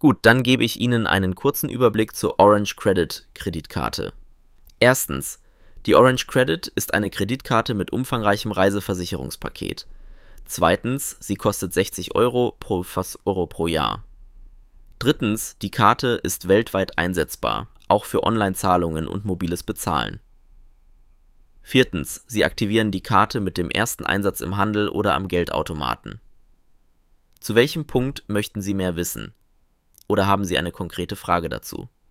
Gut, dann gebe ich Ihnen einen kurzen Überblick zur Orange Credit Kreditkarte. Erstens, die Orange Credit ist eine Kreditkarte mit umfangreichem Reiseversicherungspaket. Zweitens, sie kostet 60 Euro pro Jahr. Drittens, die Karte ist weltweit einsetzbar, auch für Online-Zahlungen und mobiles Bezahlen. Viertens, Sie aktivieren die Karte mit dem ersten Einsatz im Handel oder am Geldautomaten. Zu welchem Punkt möchten Sie mehr wissen? Oder haben Sie eine konkrete Frage dazu?